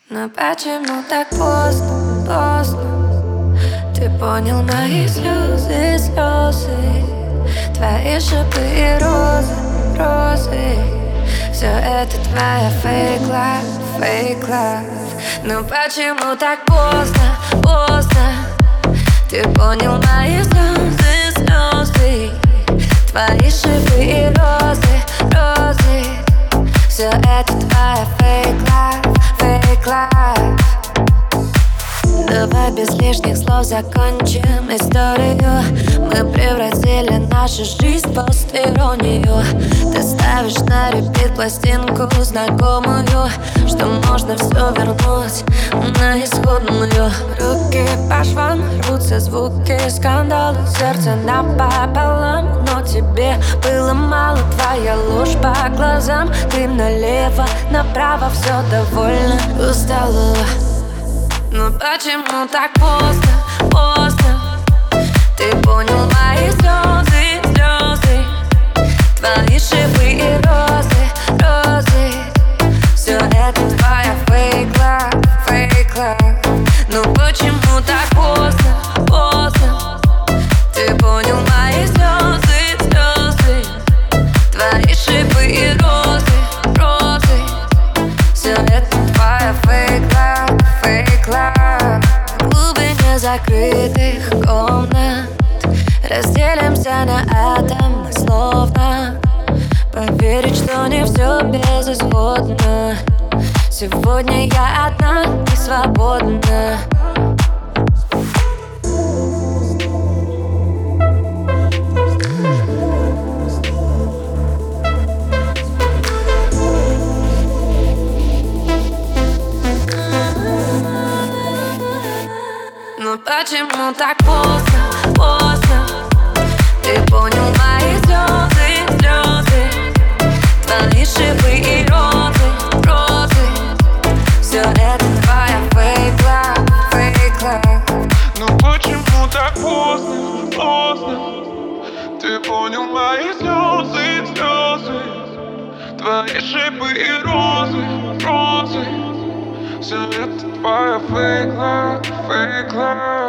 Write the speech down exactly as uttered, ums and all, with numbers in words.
Но почему так поздно, поздно ты понял мои слезы, слезы, твои шипы и розы, розы. Все это твоя fake love, fake love. Но почему так поздно, поздно ты понял мои слезы, слезы, твои шипы и розы, розы. Все это твоя fake love, fake love. Давай без лишних слов закончим историю. Мы превратили нашу жизнь в пост-иронию. Ты ставишь на репит пластинку знакомую, что можно все вернуть на исходную. Руки по швам, рвутся звуки скандала, сердце напополам. Но тебе было мало, твоя ложь по глазам. Ты налево, направо, все довольно устала. Но почему так поздно, поздно ты понял мои слезы, слезы, твои шипы и розы, розы. Все это твоя fake love, fake love. Но почему так поздно, поздно ты понял мои слезы, слезы, твои шипы и розы, розы. Все это твоя fake love, fake love. В глубине закрытых комнат разделимся на атомы, словно поверить, что не все безысходно. Сегодня я одна и свободна. Но почему так поздно, поздно ты понял мои слезы, слезы, твои шипы и розы, розы. Все это твоя fake love, fake love. Но почему так поздно, поздно ты понял мои слезы, слезы, твои шипы и розы, розы. Все это твоя fake love, fake love.